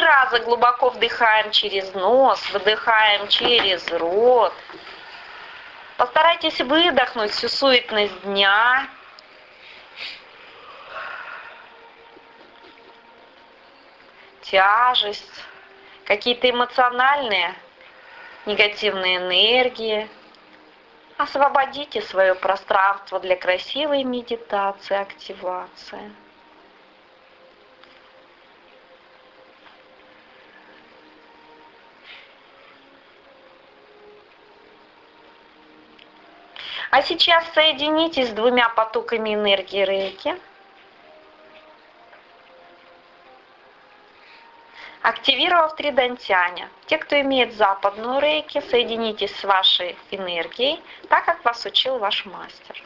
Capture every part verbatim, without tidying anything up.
раза глубоко вдыхаем через нос, выдыхаем через рот. Постарайтесь выдохнуть всю суетность дня. Тяжесть, какие-то эмоциональные негативные энергии. Освободите свое пространство для красивой медитации, активации. А сейчас соединитесь с двумя потоками энергии рейки. Активировав три дантяня. Те, кто имеет западную рейки, соединитесь с вашей энергией, так как вас учил ваш мастер.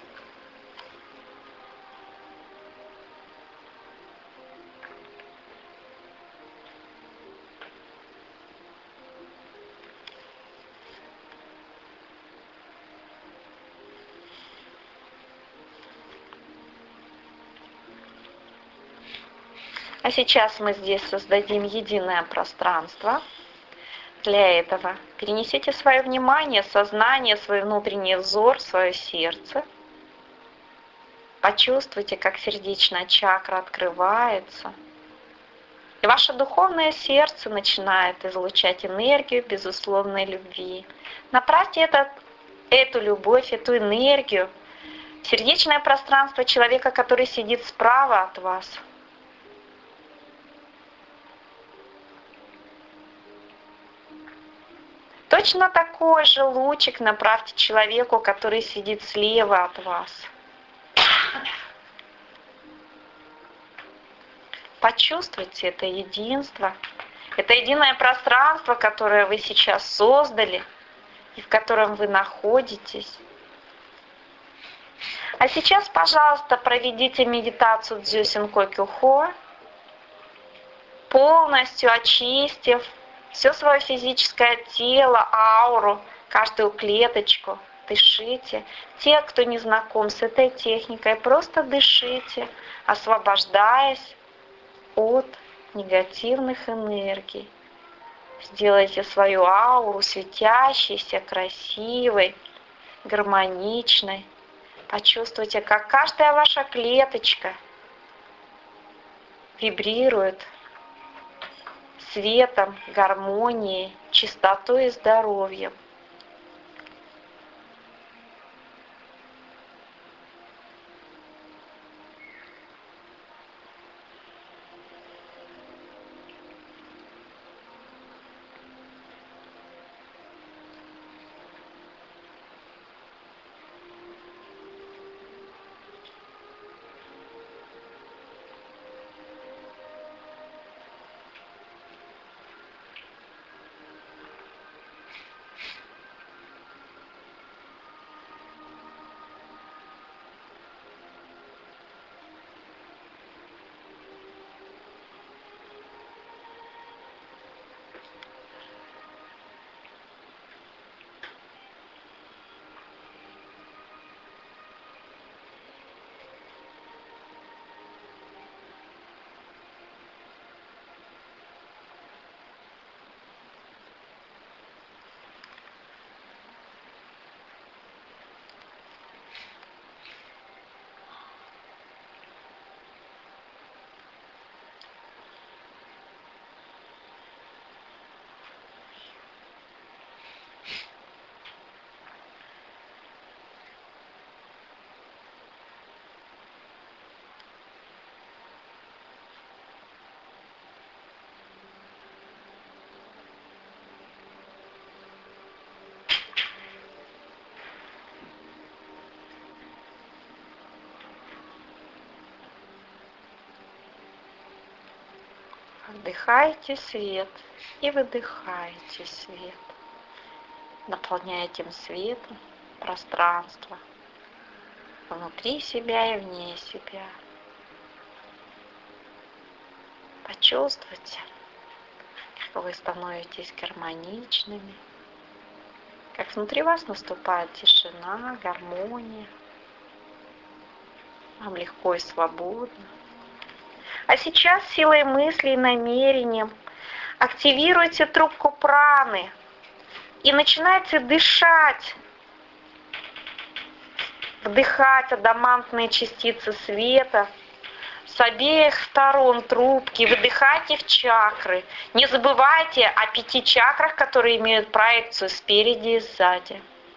А сейчас мы здесь создадим единое пространство. Для этого перенесите свое внимание, сознание, свой внутренний взор, свое сердце. Почувствуйте, как сердечная чакра открывается. И ваше духовное сердце начинает излучать энергию безусловной любви. Направьте этот, эту любовь, эту энергию в сердечное пространство человека, который сидит справа от вас. Точно такой же лучик направьте человеку, который сидит слева от вас. Почувствуйте это единство, это единое пространство, которое вы сейчас создали и в котором вы находитесь. А сейчас, пожалуйста, проведите медитацию Дзюсин-ко Кюхо, полностью очистив все свое физическое тело, ауру, каждую клеточку. Дышите. Те, кто не знаком с этой техникой, просто дышите, освобождаясь от негативных энергий. Сделайте свою ауру светящейся, красивой, гармоничной. Почувствуйте, как каждая ваша клеточка вибрирует светом, гармонией, чистотой и здоровьем. Вдыхайте свет и выдыхайте свет. Наполняя этим светом пространство внутри себя и вне себя. Почувствуйте, как вы становитесь гармоничными, как внутри вас наступает тишина, гармония. Вам легко и свободно. А сейчас силой мысли и намерением активируйте трубку праны и начинайте дышать, вдыхать адамантные частицы света с обеих сторон трубки, выдыхайте в чакры. Не забывайте о пяти чакрах, которые имеют проекцию спереди и сзади.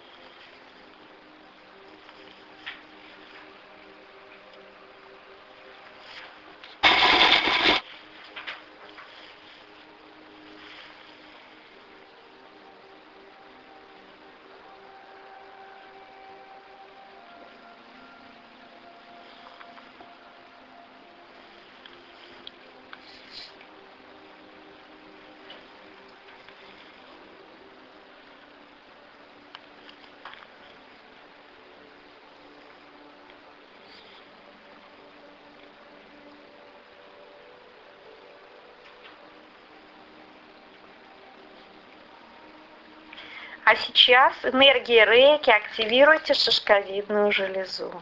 А сейчас энергией рейки активируйте шишковидную железу.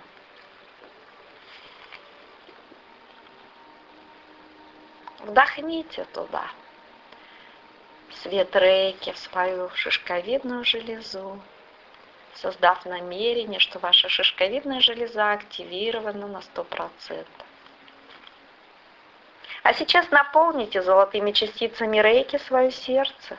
Вдохните туда свет рейки в свою шишковидную железу, создав намерение, что ваша шишковидная железа активирована на сто процентов. А сейчас наполните золотыми частицами рейки свое сердце.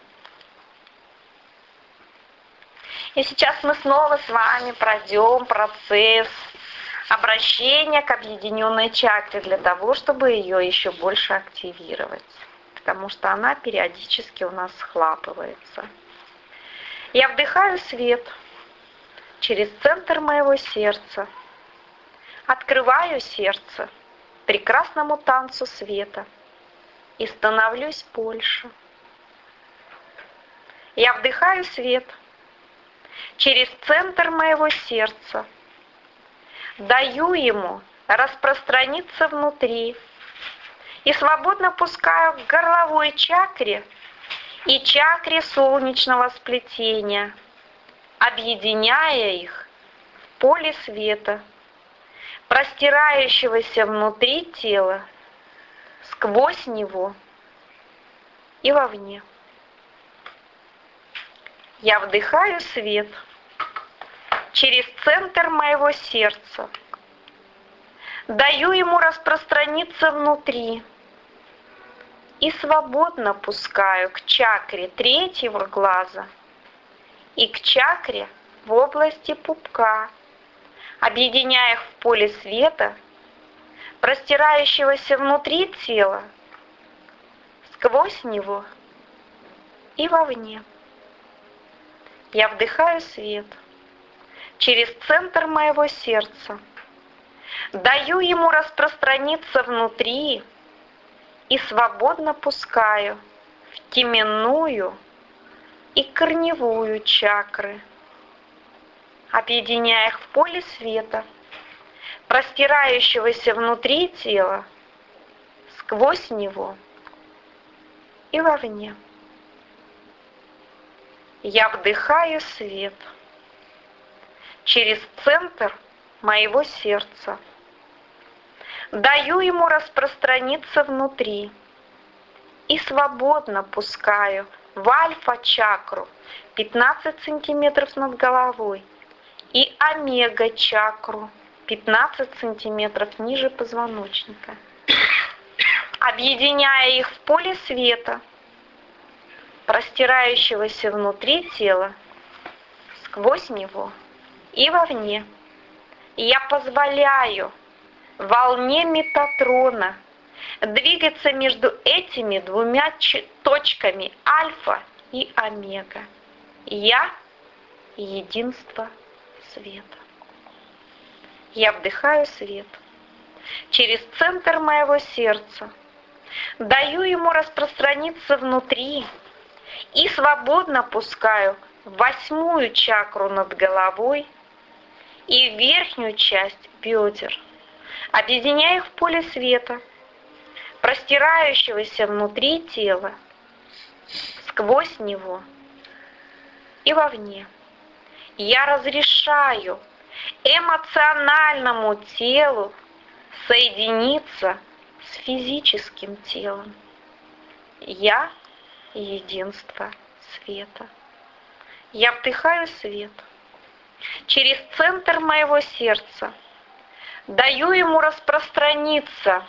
И сейчас мы снова с вами пройдем процесс обращения к объединенной чакре для того, чтобы ее еще больше активировать, потому что она периодически у нас схлапывается. Я вдыхаю свет через центр моего сердца, открываю сердце прекрасному танцу света и становлюсь больше. Я вдыхаю свет через центр моего сердца, даю ему распространиться внутри и свободно пускаю к горловой чакре и чакре солнечного сплетения, объединяя их в поле света, простирающегося внутри тела, сквозь него и вовне. Я вдыхаю свет через центр моего сердца, даю ему распространиться внутри и свободно пускаю к чакре третьего глаза и к чакре в области пупка, объединяя их в поле света, простирающегося внутри тела, сквозь него и вовне. Я вдыхаю свет через центр моего сердца, даю ему распространиться внутри и свободно пускаю в теменную и корневую чакры, объединяя их в поле света, простирающегося внутри тела, сквозь него и вовне. Я вдыхаю свет через центр моего сердца, даю ему распространиться внутри и свободно пускаю в альфа-чакру пятнадцать сантиметров над головой и омега-чакру пятнадцать сантиметров ниже позвоночника, объединяя их в поле света, простирающегося внутри тела, сквозь него и вовне. И я позволяю волне Метатрона двигаться между этими двумя точками альфа и омега. Я — единство света. Я вдыхаю свет через центр моего сердца, даю ему распространиться внутри и свободно пускаю в восьмую чакру над головой и в верхнюю часть бедер, объединяя их в поле света, простирающегося внутри тела, сквозь него и вовне. Я разрешаю эмоциональному телу соединиться с физическим телом. Я — единство света. Я вдыхаю свет через центр моего сердца, даю ему распространиться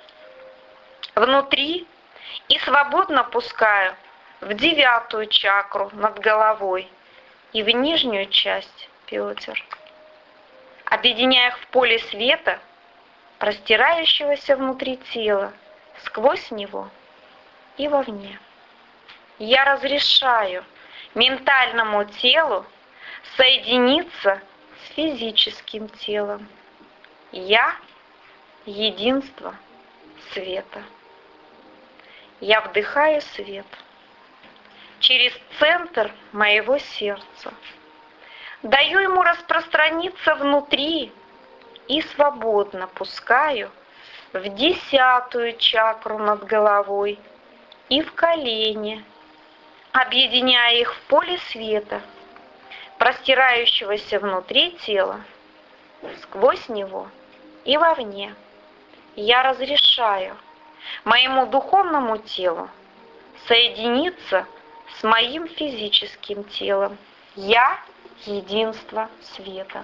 внутри и свободно пускаю в девятую чакру над головой и в нижнюю часть бедер, объединяя их в поле света, простирающегося внутри тела, сквозь него и вовне. Я разрешаю ментальному телу соединиться с физическим телом. Я — единство света. Я вдыхаю свет через центр моего сердца, даю ему распространиться внутри и свободно пускаю в десятую чакру над головой и в колени, объединяя их в поле света, простирающегося внутри тела, сквозь него и вовне. Я разрешаю моему духовному телу соединиться с моим физическим телом. Я — единство света.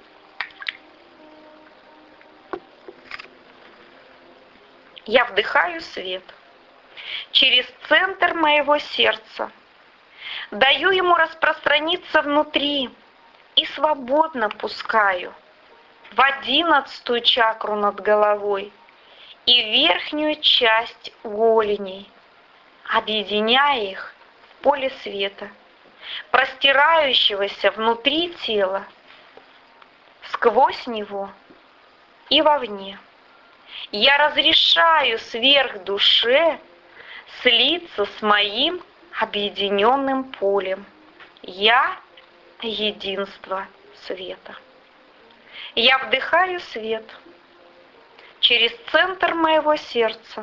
Я вдыхаю свет через центр моего сердца, даю ему распространиться внутри и свободно пускаю в одиннадцатую чакру над головой и верхнюю часть голеней, объединяя их в поле света, простирающегося внутри тела, сквозь него и вовне. Я разрешаю сверхдуше слиться с моим объединенным полем. Я — единство света. Я вдыхаю свет через центр моего сердца,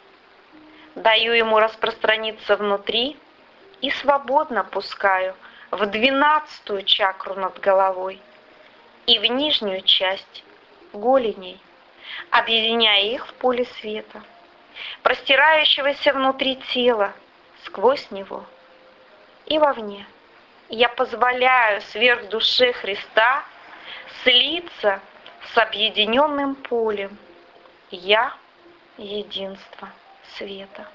даю ему распространиться внутри и свободно пускаю в двенадцатую чакру над головой и в нижнюю часть голеней, объединяя их в поле света, простирающегося внутри тела, сквозь него и вовне. Я позволяю сверхдуше Христа слиться с объединенным полем. Я — единство света.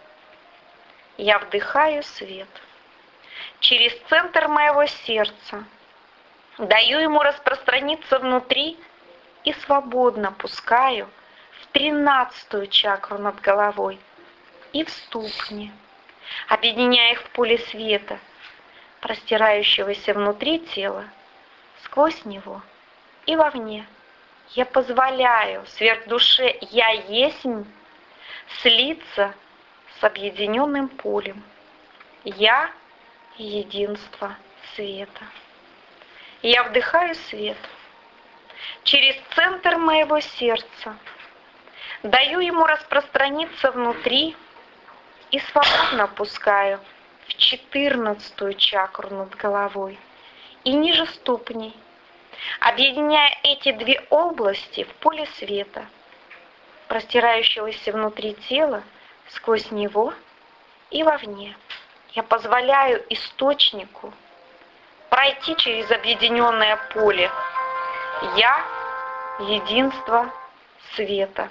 Я вдыхаю свет через центр моего сердца, даю ему распространиться внутри и свободно пускаю в тринадцатую чакру над головой и в ступни, объединяя их в поле света, простирающегося внутри тела, сквозь него и вовне. Я позволяю сверхдуше «Я есмь» слиться с объединенным полем. Я — единство света. Я вдыхаю свет через центр моего сердца, даю ему распространиться внутри и свободно пускаю в четырнадцатую чакру над головой и ниже ступней, объединяя эти две области в поле света, простирающегося внутри тела, сквозь него и вовне. Я позволяю источнику пройти через объединенное поле. Я — единство света.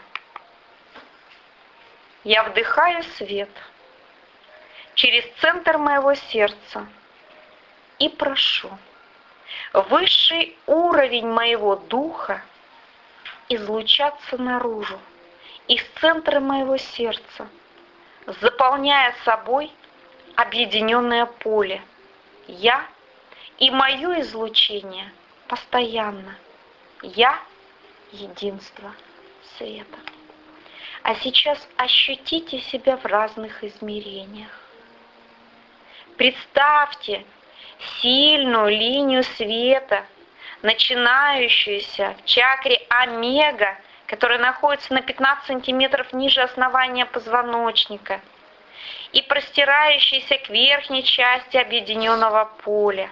Я вдыхаю свет через центр моего сердца и прошу высший уровень моего духа излучаться наружу из центра моего сердца, заполняя собой объединенное поле. Я и мое излучение постоянно. Я — единство света. А сейчас ощутите себя в разных измерениях. Представьте сильную линию света, начинающуюся в чакре омега, которая находится на пятнадцать сантиметров ниже основания позвоночника и простирающаяся к верхней части объединенного поля.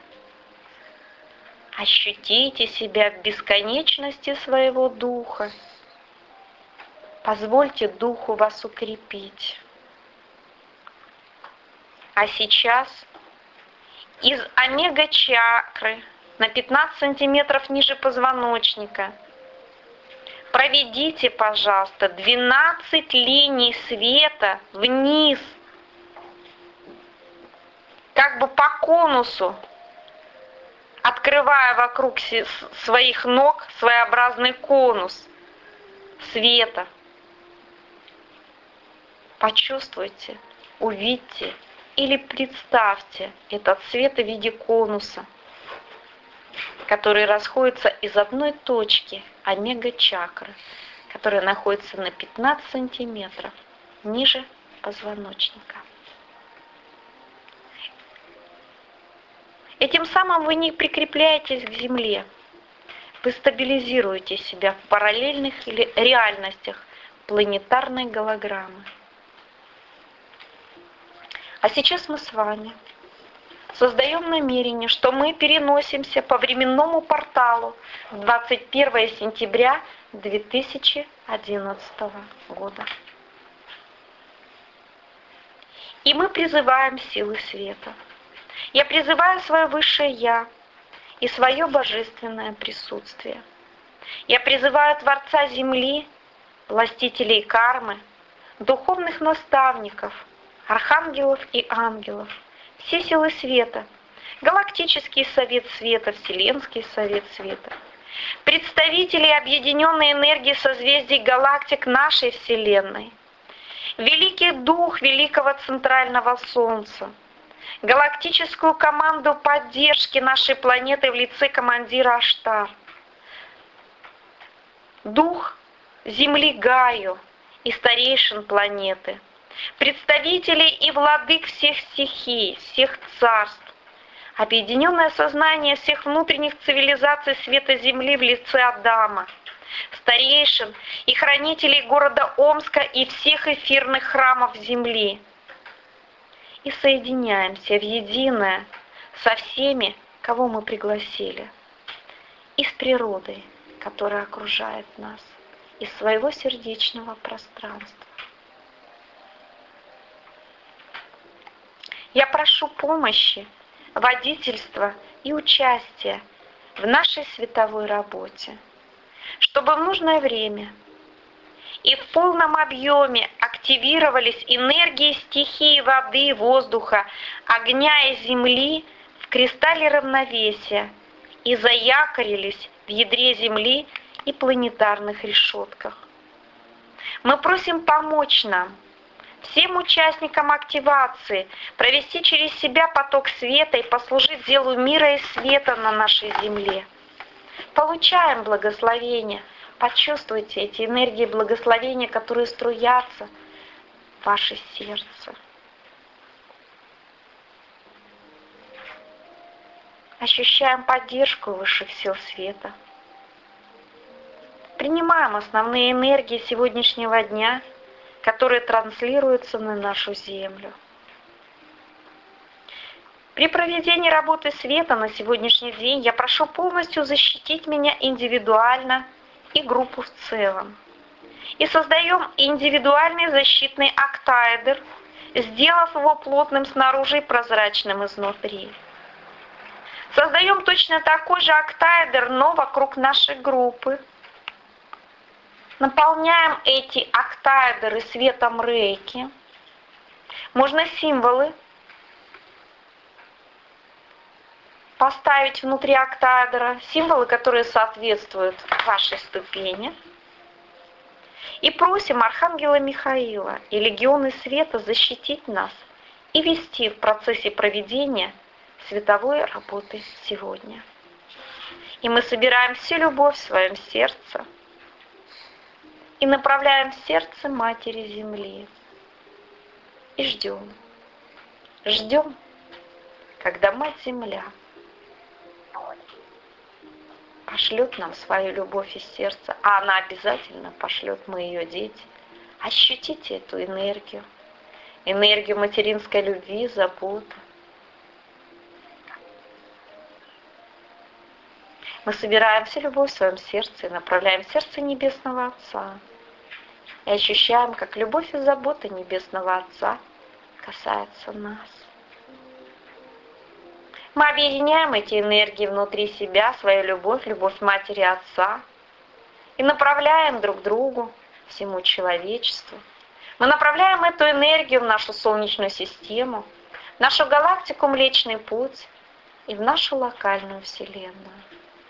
Ощутите себя в бесконечности своего духа. Позвольте духу вас укрепить. А сейчас из омега-чакры на пятнадцать сантиметров ниже позвоночника проведите, пожалуйста, двенадцать линий света вниз, как бы по конусу, открывая вокруг своих ног своеобразный конус света. Почувствуйте, увидьте или представьте этот свет в виде конуса, который расходится из одной точки омега-чакры, которая находится на пятнадцать сантиметров ниже позвоночника. Этим самым вы не прикрепляетесь к Земле. Вы стабилизируете себя в параллельных или реальностях планетарной голограммы. А сейчас мы с вами создаем намерение, что мы переносимся по временному порталу в двадцать первое сентября две тысячи одиннадцатого года. И мы призываем силы света. Я призываю свое высшее Я и свое божественное присутствие. Я призываю Творца Земли, властителей кармы, духовных наставников, архангелов и ангелов, все силы света, Галактический Совет Света, Вселенский Совет Света, представителей объединенной энергии созвездий галактик нашей Вселенной, Великий Дух Великого Центрального Солнца, галактическую команду поддержки нашей планеты в лице командира Аштар, Дух Земли Гаю и старейшин планеты, представителей и владык всех стихий, всех царств, объединенное сознание всех внутренних цивилизаций света Земли в лице Адама, старейшин и хранителей города Омска и всех эфирных храмов Земли. И соединяемся в единое со всеми, кого мы пригласили, и с природой, которая окружает нас, из своего сердечного пространства. Я прошу помощи, водительства и участия в нашей световой работе, чтобы в нужное время и в полном объеме активировались энергии стихии воды, воздуха, огня и земли в кристалле равновесия и заякорились в ядре Земли и планетарных решетках. Мы просим помочь нам, всем участникам активации, провести через себя поток света и послужить делу мира и света на нашей Земле. Получаем благословение. Почувствуйте эти энергии благословения, которые струятся в ваше сердце. Ощущаем поддержку высших сил света. Принимаем основные энергии сегодняшнего дня, которые транслируются на нашу Землю. При проведении работы света на сегодняшний день я прошу полностью защитить меня индивидуально и группу в целом. И создаем индивидуальный защитный октаэдр, сделав его плотным снаружи и прозрачным изнутри. Создаем точно такой же октаэдр, но вокруг нашей группы. Наполняем эти октаэдры светом рейки. Можно символы поставить внутри октаэдра, символы, которые соответствуют вашей ступени. И просим Архангела Михаила и легионы света защитить нас и вести в процессе проведения световой работы сегодня. И мы собираем всю любовь в своем сердце и направляем в сердце Матери Земли. И ждем, ждем, когда Мать Земля пошлет нам свою любовь из сердца, а она обязательно пошлет, мы ее дети. Ощутите эту энергию, энергию материнской любви, заботы. Мы собираем всю любовь в своем сердце и направляем в сердце Небесного Отца. И ощущаем, как любовь и забота Небесного Отца касается нас. Мы объединяем эти энергии внутри себя, свою любовь, любовь матери и отца, и направляем друг другу, всему человечеству. Мы направляем эту энергию в нашу Солнечную систему, в нашу галактику Млечный Путь и в нашу локальную Вселенную.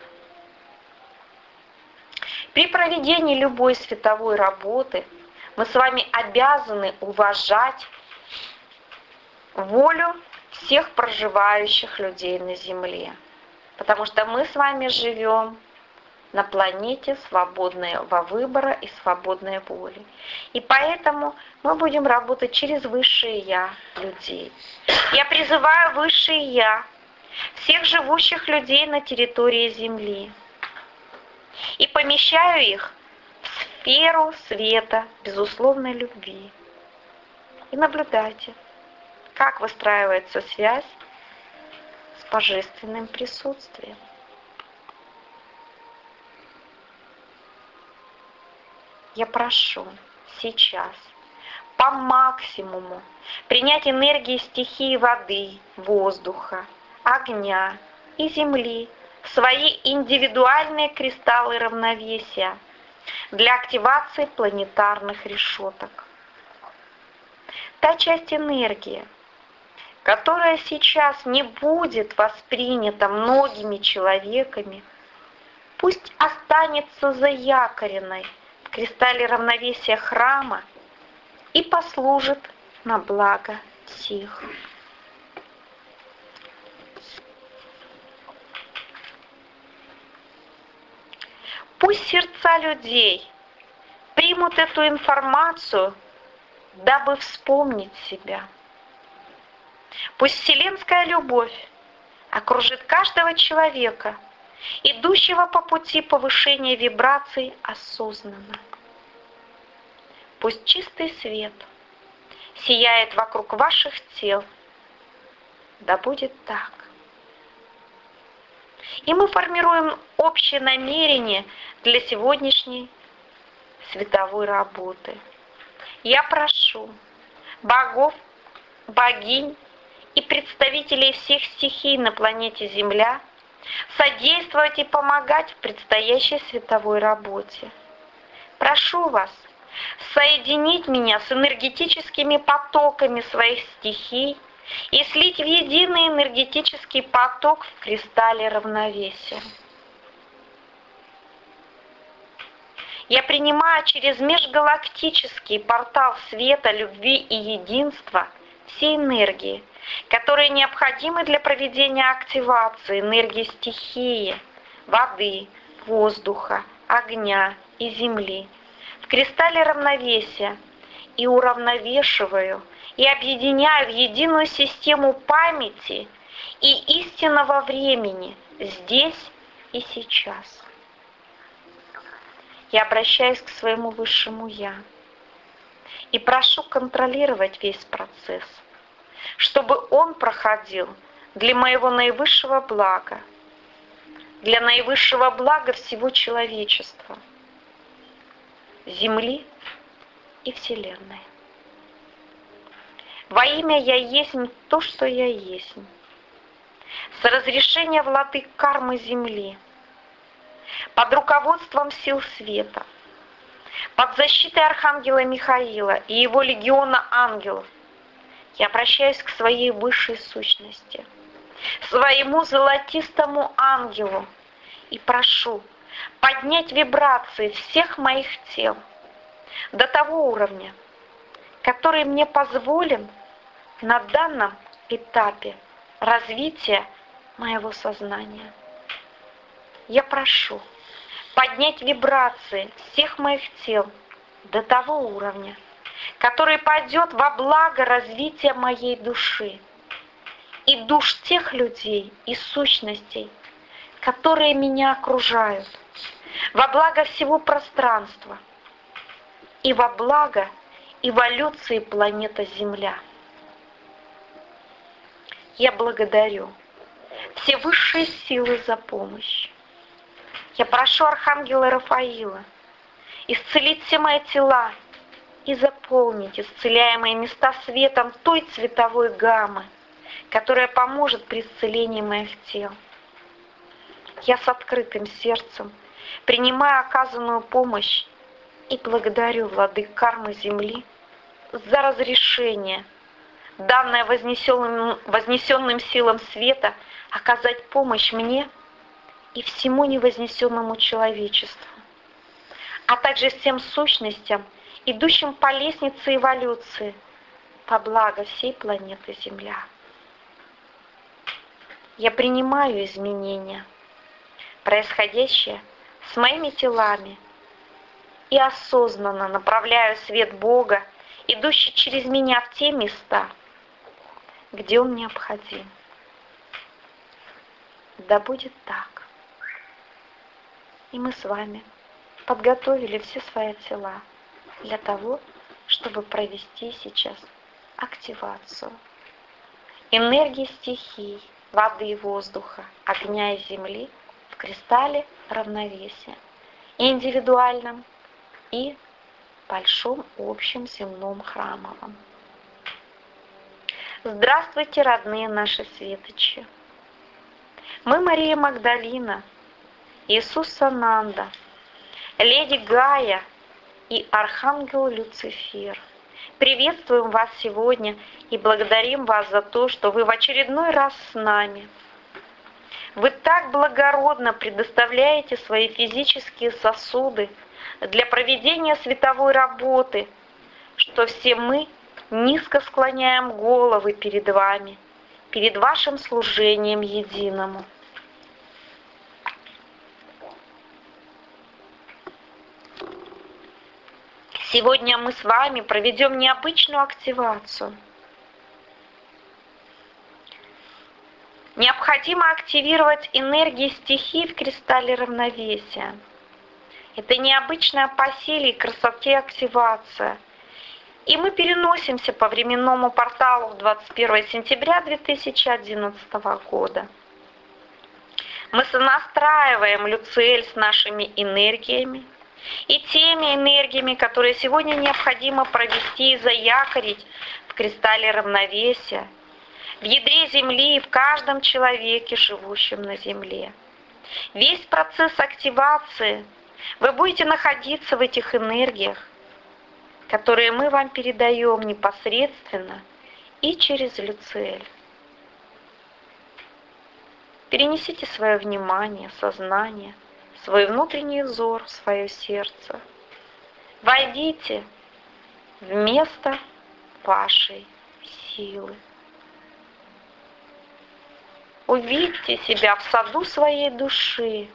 При проведении любой световой работы мы с вами обязаны уважать волю всех проживающих людей на Земле, потому что мы с вами живем на планете свободного выбора и свободной воли. И поэтому мы будем работать через Высшее Я людей. Я призываю Высшее Я всех живущих людей на территории Земли и помещаю их в сферу света безусловной любви. И наблюдайте, как выстраивается связь с божественным присутствием. Я прошу сейчас по максимуму принять энергии стихии воды, воздуха, огня и земли в свои индивидуальные кристаллы равновесия для активации планетарных решеток. Та часть энергии, которая сейчас не будет воспринята многими человеками, пусть останется заякоренной в кристалле равновесия храма и послужит на благо всех. Пусть сердца людей примут эту информацию, дабы вспомнить себя. Пусть вселенская любовь окружит каждого человека, идущего по пути повышения вибраций осознанно. Пусть чистый свет сияет вокруг ваших тел. Да будет так. И мы формируем общее намерение для сегодняшней световой работы. Я прошу богов, богинь и представителей всех стихий на планете Земля содействовать и помогать в предстоящей световой работе. Прошу вас соединить меня с энергетическими потоками своих стихий и слить в единый энергетический поток в кристалле равновесия. Я принимаю через межгалактический портал света, любви и единства все энергии, которые необходимы для проведения активации энергии стихии, воды, воздуха, огня и земли в кристалле равновесия и уравновешиваю и объединяю в единую систему памяти и истинного времени здесь и сейчас. Я обращаюсь к своему Высшему Я и прошу контролировать весь процесс, чтобы он проходил для моего наивысшего блага, для наивысшего блага всего человечества, Земли и Вселенной. Во имя Я есть то, что Я есть. С разрешения владык кармы Земли, под руководством сил света, под защитой Архангела Михаила и его легиона ангелов, я обращаюсь к своей высшей сущности, своему золотистому ангелу и прошу поднять вибрации всех моих тел до того уровня, который мне позволен на данном этапе развития моего сознания. Я прошу поднять вибрации всех моих тел до того уровня, который пойдет во благо развития моей души и душ тех людей и сущностей, которые меня окружают, во благо всего пространства и во благо эволюции планеты Земля. Я благодарю все высшие силы за помощь. Я прошу Архангела Рафаила исцелить все мои тела и заполнить исцеляемые места светом той цветовой гаммы, которая поможет при исцелении моих тел. Я с открытым сердцем принимаю оказанную помощь и благодарю владык кармы Земли за разрешение, данное вознесенным, вознесенным силам света, оказать помощь мне и всему невознесенному человечеству, а также всем сущностям, идущим по лестнице эволюции, по благо всей планеты Земля. Я принимаю изменения, происходящее с моими телами, и осознанно направляю свет Бога, идущий через меня в те места, где он необходим. Да будет так. И мы с вами подготовили все свои тела для того, чтобы провести сейчас активацию энергии стихий, воды и воздуха, огня и земли в кристалле равновесия, индивидуальном и большом общем земном храмовом. Здравствуйте, родные наши светочи! Мы Мария Магдалина, Иисус Сананда, Леди Гая и Архангел Люцифер. Приветствуем вас сегодня и благодарим вас за то, что вы в очередной раз с нами. Вы так благородно предоставляете свои физические сосуды для проведения световой работы, что все мы низко склоняем головы перед вами, перед вашим служением единому. Сегодня мы с вами проведем необычную активацию. Необходимо активировать энергии стихий в кристалле равновесия. Это необычная по силе и красоте активация. И мы переносимся по временному порталу в двадцать первое сентября две тысячи одиннадцатого года. Мы сонастраиваем Люциэль с нашими энергиями и теми энергиями, которые сегодня необходимо провести и заякорить в кристалле равновесия, в ядре Земли и в каждом человеке, живущем на Земле. Весь процесс активации вы будете находиться в этих энергиях, которые мы вам передаем непосредственно и через Люциэль. Перенесите свое внимание, сознание, свой внутренний взор в свое сердце. Войдите в место вашей силы. Увидьте себя в саду своей души.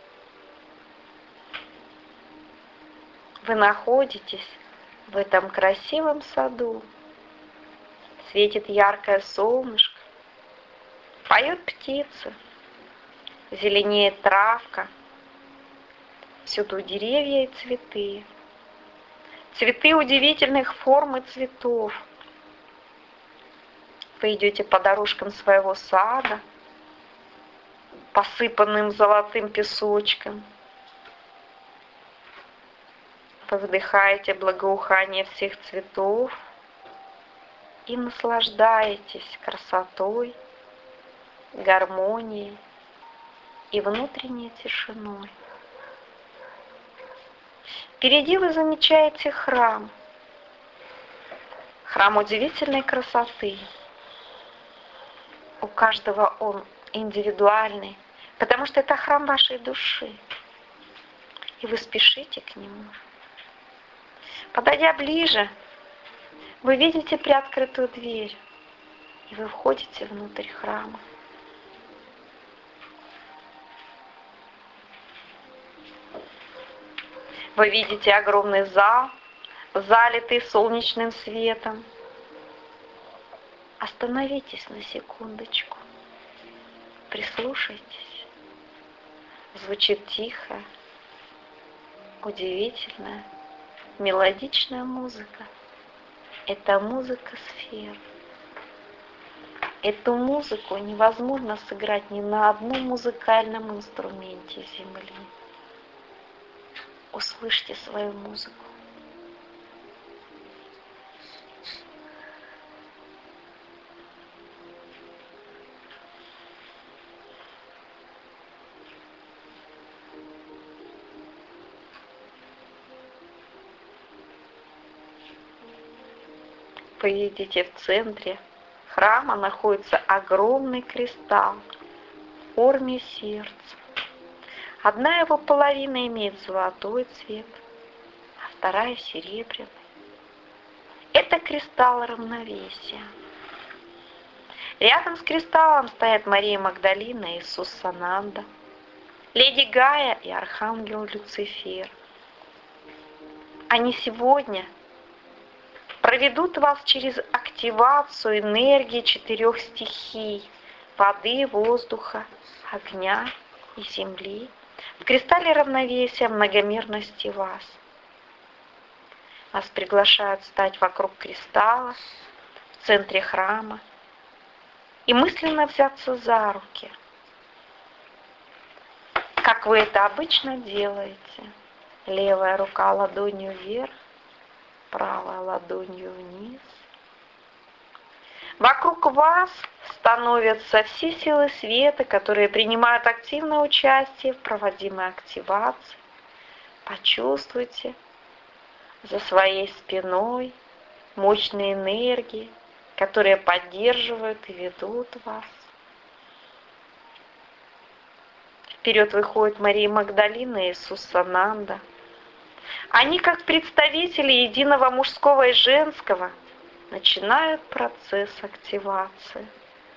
Вы находитесь в этом красивом саду. Светит яркое солнышко, поют птицы, зеленеет травка, всюду деревья и цветы. Цветы удивительных форм и цветов. Вы идете по дорожкам своего сада, посыпанным золотым песочком. Вы вдыхаете благоухание всех цветов и наслаждаетесь красотой, гармонией и внутренней тишиной. Впереди вы замечаете храм. Храм удивительной красоты. У каждого он индивидуальный, потому что это храм вашей души. И вы спешите к нему. Подойдя ближе, вы видите приоткрытую дверь, и вы входите внутрь храма. Вы видите огромный зал, залитый солнечным светом. Остановитесь на секундочку. Прислушайтесь. Звучит тихая, удивительная, мелодичная музыка. Это музыка сфер. Эту музыку невозможно сыграть ни на одном музыкальном инструменте Земли. Услышьте свою музыку. вы видите, в центре храма находится огромный кристалл в форме сердца. Одна его половина имеет золотой цвет, а вторая серебряный. Это кристалл равновесия. Рядом с кристаллом стоят Мария Магдалина и Иисус Сананда, Леди Гая и Архангел Люцифер. Они сегодня проведут вас через активацию энергии четырех стихий – воды, воздуха, огня и земли в кристалле равновесия многомерности вас. Вас приглашают стать вокруг кристалла в центре храма и мысленно взяться за руки, как вы это обычно делаете. Левая рука ладонью вверх, правая ладонью вниз. Вокруг вас становятся все силы света, которые принимают активное участие в проводимой активации. Почувствуйте за своей спиной мощные энергии, которые поддерживают и ведут вас. Вперед выходит Мария Магдалина и Иисус Сананда. Они, как представители единого мужского и женского, начинают процесс активации.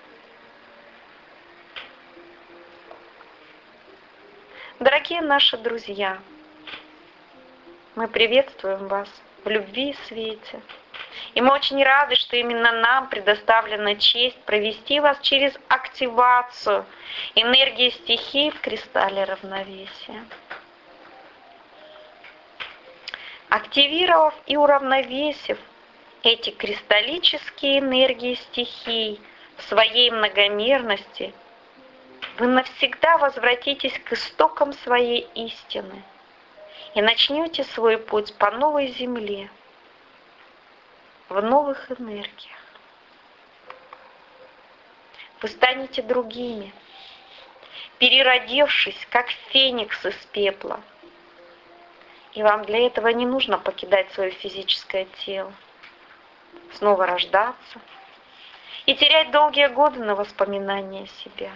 Дорогие наши друзья, мы приветствуем вас в любви и свете. И мы очень рады, что именно нам предоставлена честь провести вас через активацию энергии стихий в кристалле равновесия. Активировав и уравновесив эти кристаллические энергии стихий в своей многомерности, вы навсегда возвратитесь к истокам своей истины и начнете свой путь по новой земле, в новых энергиях. Вы станете другими, переродившись, как феникс из пепла. И вам для этого не нужно покидать свое физическое тело, снова рождаться и терять долгие годы на воспоминания себя.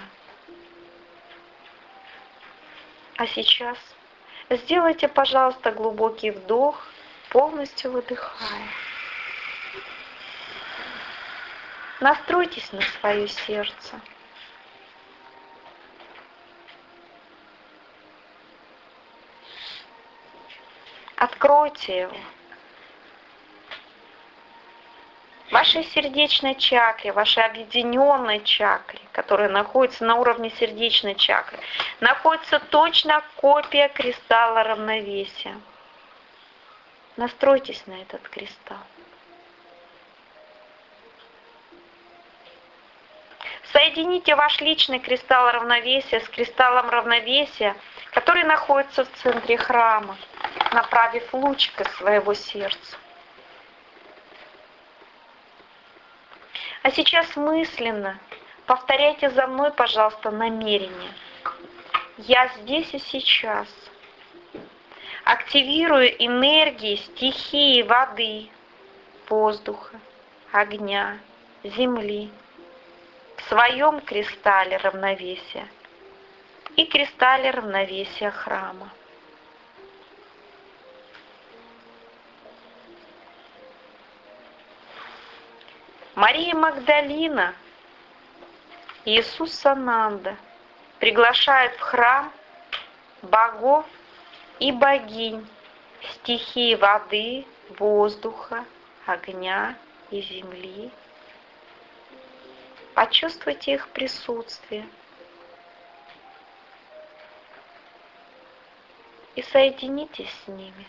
А сейчас сделайте, пожалуйста, глубокий вдох, полностью выдыхая. Настройтесь на свое сердце. Откройте его. В вашей сердечной чакре, вашей объединенной чакре, которая находится на уровне сердечной чакры, находится точно копия кристалла равновесия. Настройтесь на этот кристалл. Соедините ваш личный кристалл равновесия с кристаллом равновесия, который находится в центре храма, направив лучик из своего сердца. А сейчас мысленно повторяйте за мной, пожалуйста, намерение. Я здесь и сейчас активирую энергии стихии воды, воздуха, огня, земли в своем кристалле равновесия и кристалле равновесия храма. Мария Магдалина и Иисус Сананда приглашают в храм богов и богинь стихии воды, воздуха, огня и земли. Почувствуйте их присутствие и соединитесь с ними.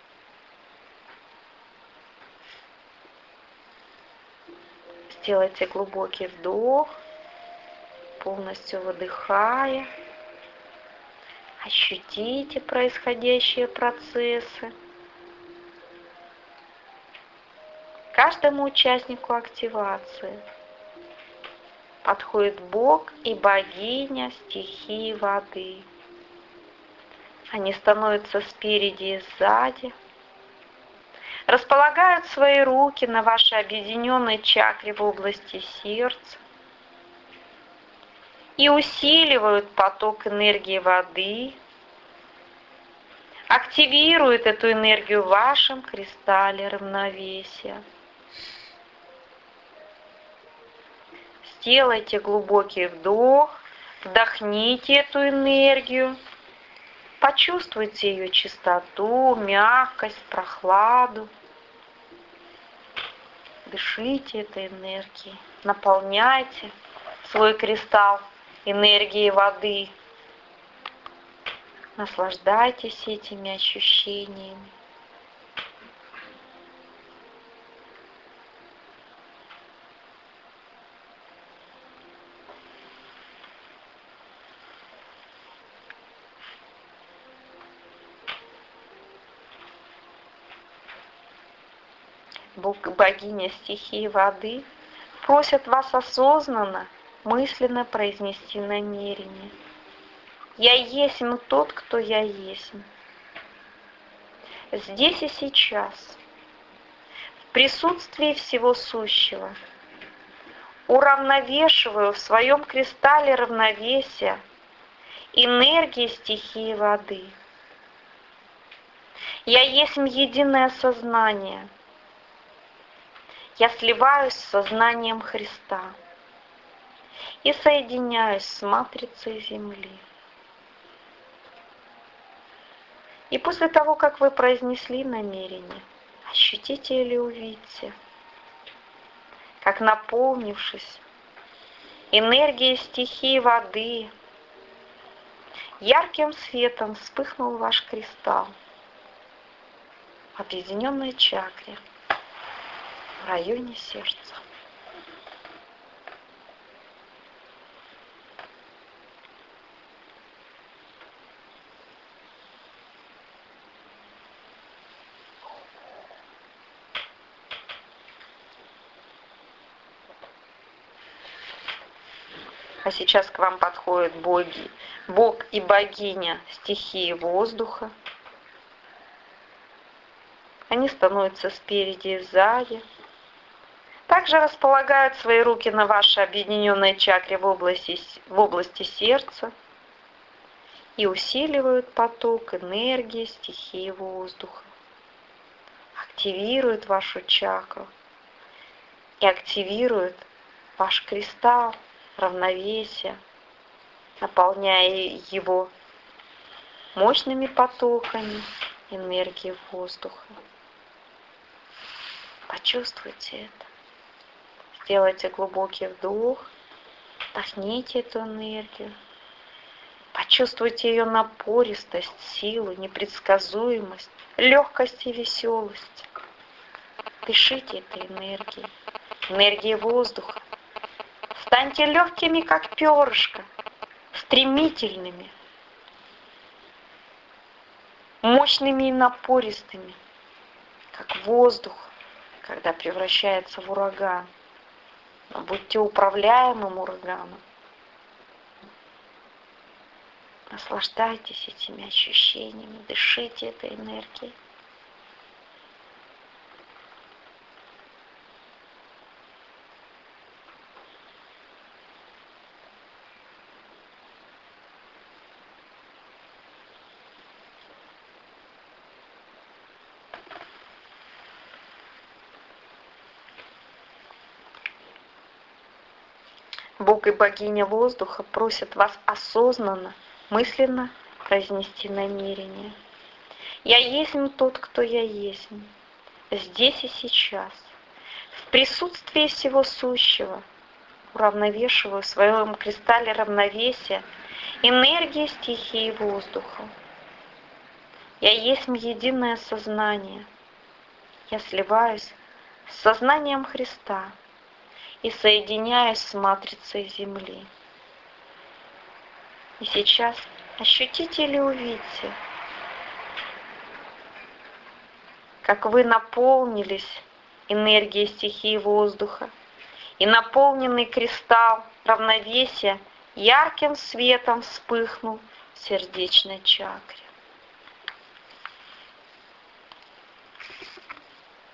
Сделайте глубокий вдох, полностью выдыхая. Ощутите происходящие процессы. Каждому участнику активации подходит бог и богиня стихии воды. Они становятся спереди и сзади. располагают свои руки на вашей объединенной чакре в области сердца и усиливают поток энергии воды, активируют эту энергию в вашем кристалле равновесия. Сделайте глубокий вдох, вдохните эту энергию, почувствуйте ее чистоту, мягкость, прохладу. Дышите этой энергией, наполняйте свой кристалл энергией воды. Наслаждайтесь этими ощущениями. Бог, богиня стихии воды просят вас осознанно, мысленно произнести намерение. Я есмь тот, кто я есмь. Здесь и сейчас, в присутствии всего сущего, уравновешиваю в своем кристалле равновесия энергии стихии воды. Я есмь единое сознание. Я сливаюсь с сознанием Христа и соединяюсь с матрицей Земли. И после того, как вы произнесли намерение, ощутите или увидите, как, наполнившись энергией стихии воды, ярким светом вспыхнул ваш кристалл в объединенной чакре в районе сердца. А сейчас к вам подходят боги, Бог и богиня стихии воздуха. Они становятся спереди и сзади. Также располагают свои руки на вашей объединенной чакре в области, в области сердца и усиливают поток энергии стихии воздуха. Активируют вашу чакру и активируют ваш кристалл равновесия, наполняя его мощными потоками энергии воздуха. Почувствуйте это. Сделайте глубокий вдох, вдохните эту энергию. Почувствуйте ее напористость, силу, непредсказуемость, легкость и веселость. Дышите этой энергией, энергией воздуха. Станьте легкими, как перышко, стремительными, мощными и напористыми, как воздух, когда превращается в ураган. Но будьте управляемым ураганом. Наслаждайтесь этими ощущениями, дышите этой энергией. Бог и богиня воздуха просят вас осознанно, мысленно произнести намерение. Я есмь тот, кто я есмь, здесь и сейчас, в присутствии всего сущего, уравновешиваю в своем кристалле равновесия энергии стихии воздуха. Я есмь единое сознание. Я сливаюсь с сознанием Христа и соединяюсь с матрицей Земли. И сейчас ощутите или увидите, как вы наполнились энергией стихии воздуха, и наполненный кристалл равновесия ярким светом вспыхнул в сердечной чакре.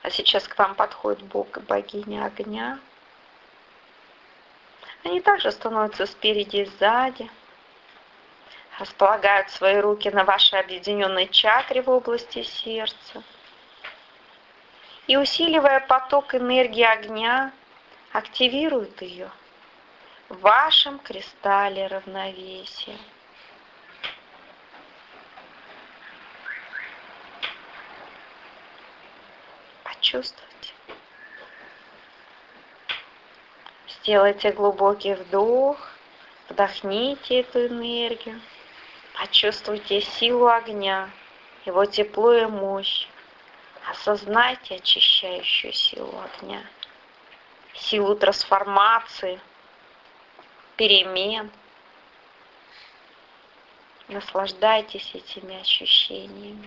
А сейчас к вам подходит Бог и богиня огня. Они также становятся спереди и сзади. Располагают свои руки на вашей объединенной чакре в области сердца. И, усиливая поток энергии огня, активируют ее в вашем кристалле равновесия. Почувствуйте. Сделайте глубокий вдох, вдохните эту энергию, почувствуйте силу огня, его тепло и мощь. Осознайте очищающую силу огня, силу трансформации, перемен. Наслаждайтесь этими ощущениями.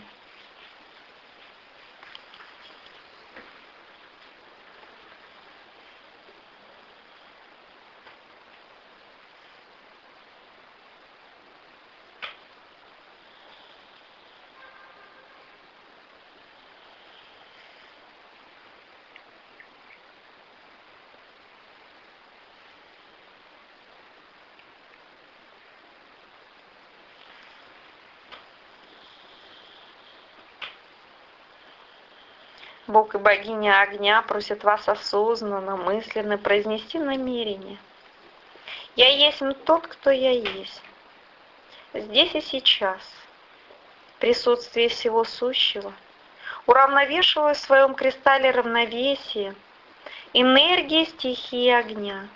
Бог и богиня огня просят вас осознанно, мысленно произнести намерение. Я есть тот, кто я есть. Здесь и сейчас, в присутствии всего сущего, уравновешиваю в своем кристалле равновесия энергии стихии огня.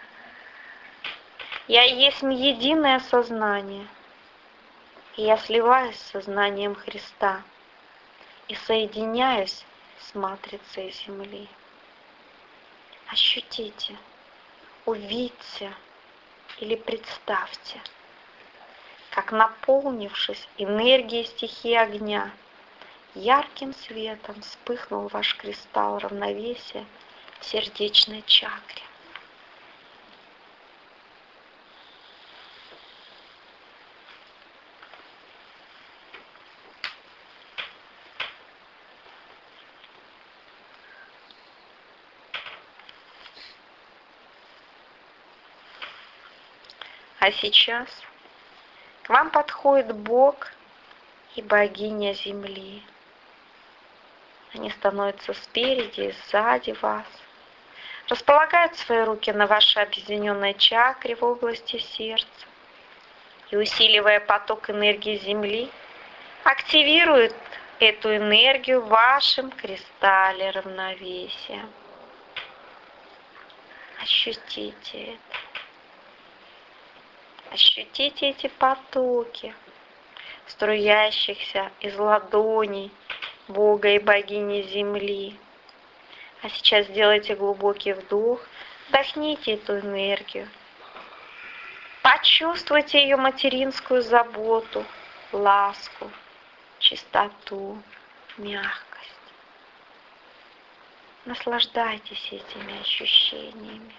Я есть единое сознание, и я сливаюсь с сознанием Христа и соединяюсь с матрицей Земли. Ощутите, увидьте или представьте, как, наполнившись энергией стихии огня, ярким светом вспыхнул ваш кристалл равновесия в сердечной чакре. А сейчас к вам подходит Бог и богиня Земли. Они становятся спереди и сзади вас, располагают свои руки на вашей объединенной чакре в области сердца и, усиливая поток энергии Земли, активируют эту энергию в вашем кристалле равновесия. Ощутите это. Ощутите эти потоки, струящихся из ладоней Бога и богини Земли. А сейчас сделайте глубокий вдох, вдохните эту энергию. Почувствуйте ее материнскую заботу, ласку, чистоту, мягкость. Наслаждайтесь этими ощущениями.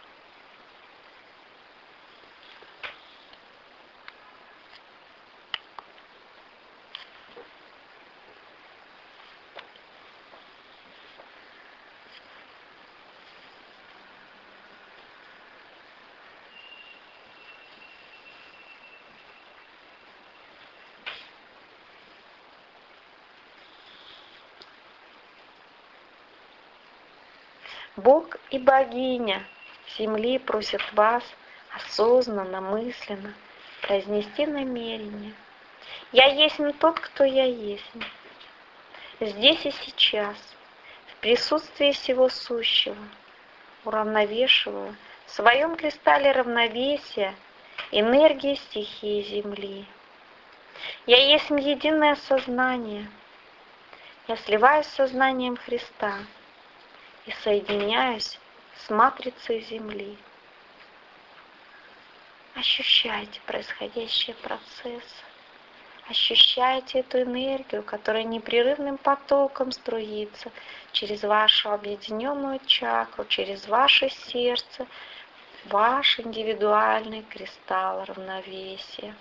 Бог и богиня Земли просят вас осознанно, мысленно произнести намерение. Я есть не тот, кто я есть. Здесь и сейчас, в присутствии всего сущего, уравновешиваю в своем кристалле равновесия энергии стихии Земли. Я есть единое сознание. Я сливаюсь с сознанием Христа и соединяюсь с матрицей Земли. Ощущайте происходящие процессы. Ощущайте эту энергию, которая непрерывным потоком струится через вашу объединенную чакру, через ваше сердце, ваш индивидуальный кристалл равновесия.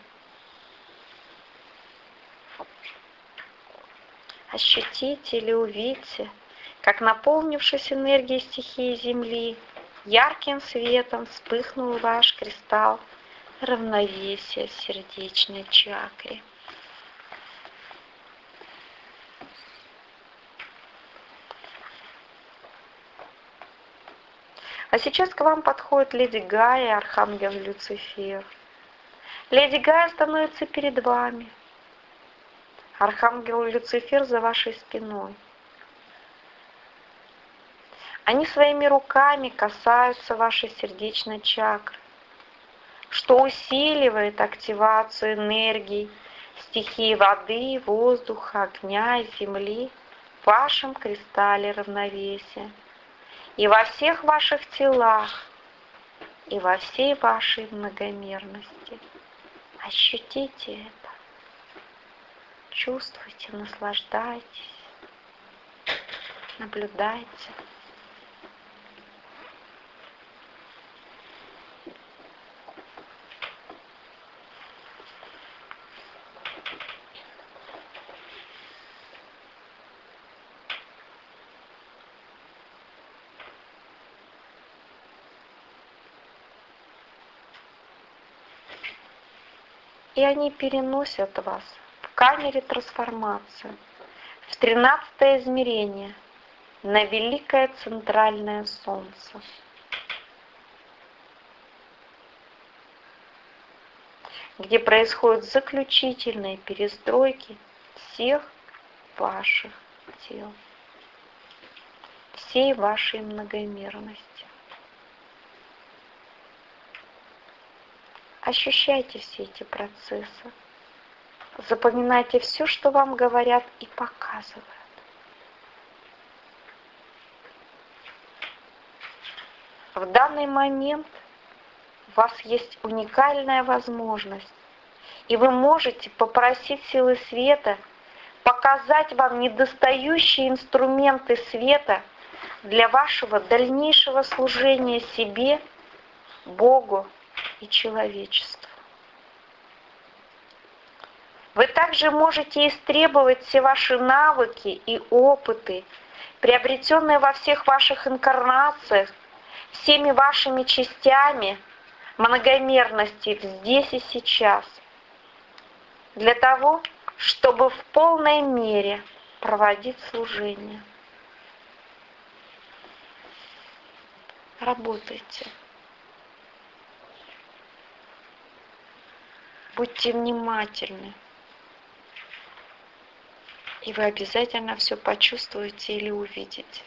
Ощутите или увидьте как наполнившись энергией стихии Земли, ярким светом вспыхнул ваш кристалл равновесия в сердечной чакре. А сейчас к вам подходит леди Гая и архангел Люцифер. Леди Гая становится перед вами. Архангел Люцифер за вашей спиной. Они своими руками касаются вашей сердечной чакры, что усиливает активацию энергий стихии воды, воздуха, огня и земли в вашем кристалле равновесия и во всех ваших телах, и во всей вашей многомерности. Ощутите это, чувствуйте, наслаждайтесь, наблюдайте. И они переносят вас в камере трансформации, в тринадцатое измерение, на великое центральное солнце. Где происходят заключительные перестройки всех ваших тел, всей вашей многомерности. Ощущайте все эти процессы. Запоминайте все, что вам говорят и показывают. В данный момент у вас есть уникальная возможность, и вы можете попросить силы света показать вам недостающие инструменты света для вашего дальнейшего служения себе, Богу и человечеству. Вы также можете истребовать все ваши навыки и опыты, приобретенные во всех ваших инкарнациях, всеми вашими частями многомерности здесь и сейчас, для того, чтобы в полной мере проводить служение. Работайте. Будьте внимательны, и вы обязательно все почувствуете или увидите.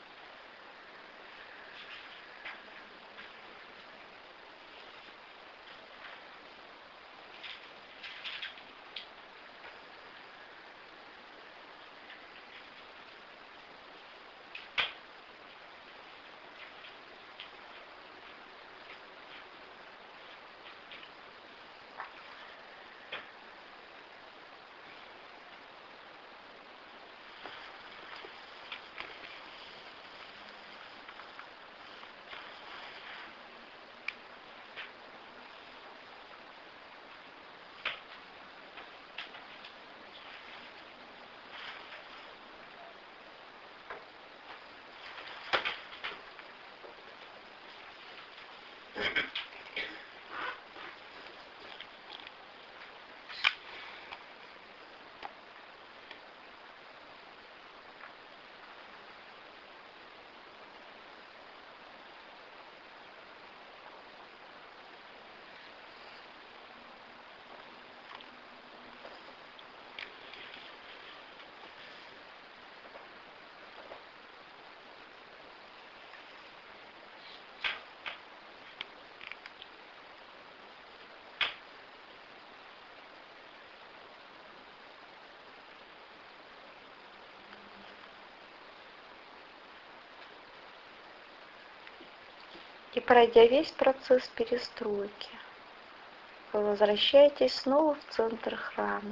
И пройдя весь процесс перестройки, вы возвращаетесь снова в центр храма.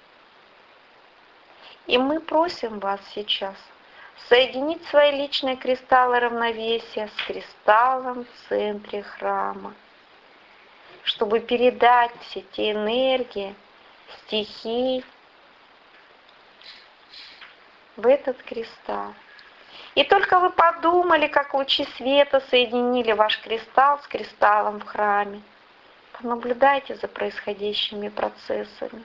И мы просим вас сейчас соединить свои личные кристаллы равновесия с кристаллом в центре храма, чтобы передать все те энергии, стихий в этот кристалл. И только вы подумали, как лучи света соединили ваш кристалл с кристаллом в храме. Понаблюдайте за происходящими процессами.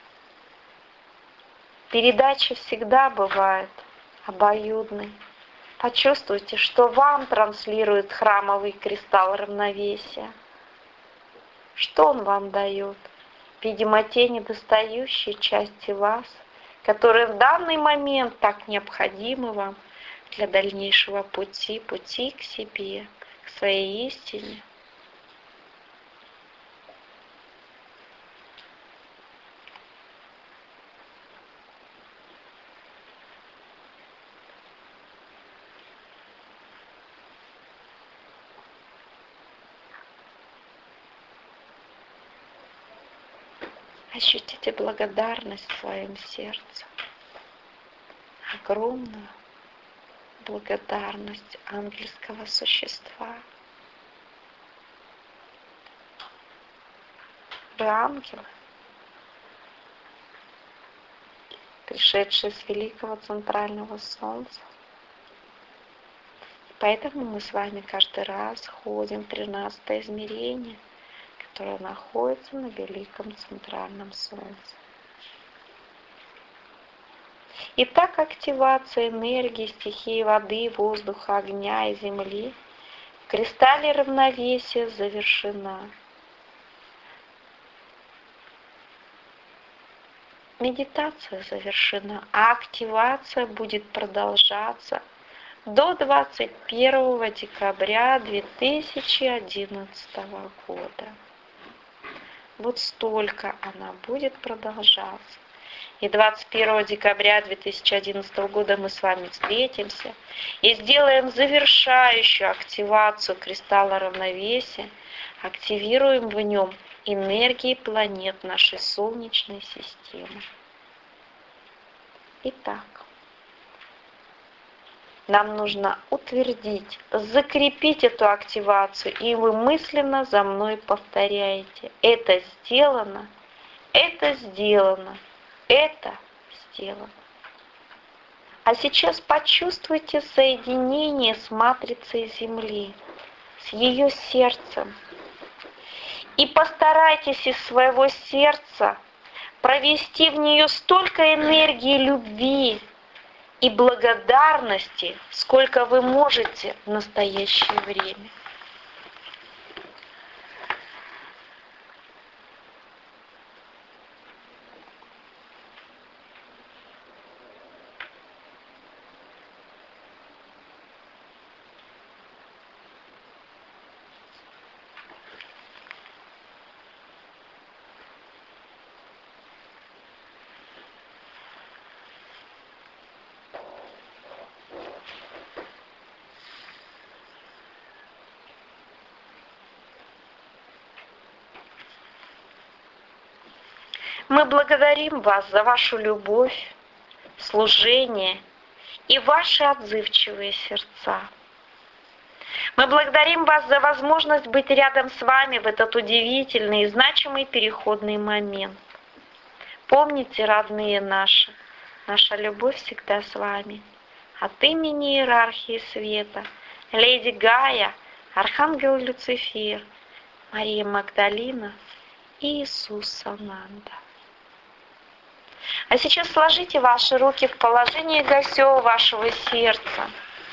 Передача всегда бывает обоюдной. Почувствуйте, что вам транслирует храмовый кристалл равновесия. Что он вам дает? Видимо, те недостающие части вас, которые в данный момент так необходимы вам для дальнейшего пути, пути к себе, к своей истине. Ощутите благодарность в своем сердце, огромную благодарность ангельского существа. Вы ангелы, пришедшие с великого центрального солнца. Поэтому мы с вами каждый раз ходим в тринадцатое измерение, которое находится на великом центральном солнце. Итак, активация энергии стихии воды, воздуха, огня и земли в кристалле равновесия завершена. Медитация завершена, а активация будет продолжаться до двадцать первого декабря две тысячи одиннадцатого года. Вот столько она будет продолжаться. И двадцать первого декабря две тысячи одиннадцатого года мы с вами встретимся и сделаем завершающую активацию кристалла равновесия, активируем в нем энергии планет нашей Солнечной системы. Итак, нам нужно утвердить, закрепить эту активацию, и вы мысленно за мной повторяете. Это сделано, это сделано, это сделано. А сейчас почувствуйте соединение с матрицей Земли, с ее сердцем. И постарайтесь из своего сердца провести в нее столько энергии любви и благодарности, сколько вы можете в настоящее время. Мы благодарим вас за вашу любовь, служение и ваши отзывчивые сердца. Мы благодарим вас за возможность быть рядом с вами в этот удивительный и значимый переходный момент. Помните, родные наши, наша любовь всегда с вами. От имени иерархии света, леди Гая, архангел Люцифер, Мария Магдалина и Иисус Сананда. А сейчас сложите ваши руки в положение гасё вашего сердца.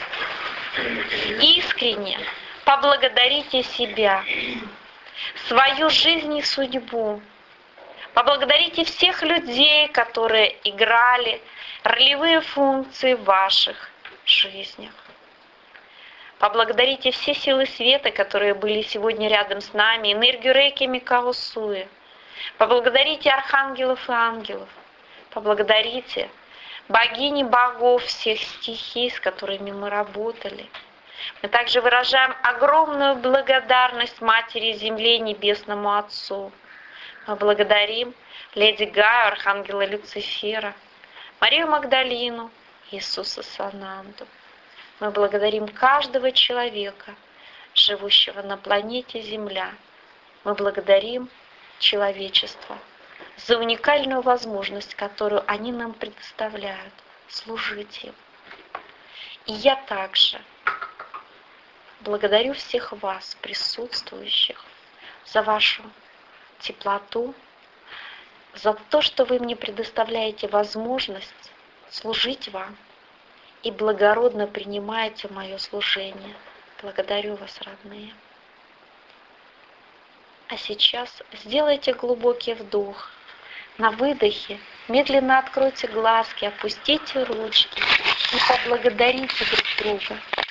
Искренне поблагодарите себя, свою жизнь и судьбу. Поблагодарите всех людей, которые играли ролевые функции в ваших жизнях. Поблагодарите все силы света, которые были сегодня рядом с нами, энергию Рейки Микао Суэ. Поблагодарите архангелов и ангелов. Поблагодарите богини богов всех стихий, с которыми мы работали. Мы также выражаем огромную благодарность Матери Земли, Небесному Отцу. Мы благодарим леди Гаю, архангела Люцифера, Марию Магдалину, Иисуса Сананду. Мы благодарим каждого человека, живущего на планете Земля. Мы благодарим человечество за уникальную возможность, которую они нам предоставляют, служить им. И я также благодарю всех вас, присутствующих, за вашу теплоту, за то, что вы мне предоставляете возможность служить вам и благородно принимаете мое служение. Благодарю вас, родные. А сейчас сделайте глубокий вдох. На выдохе медленно откройте глазки, опустите ручки и поблагодарите друг друга.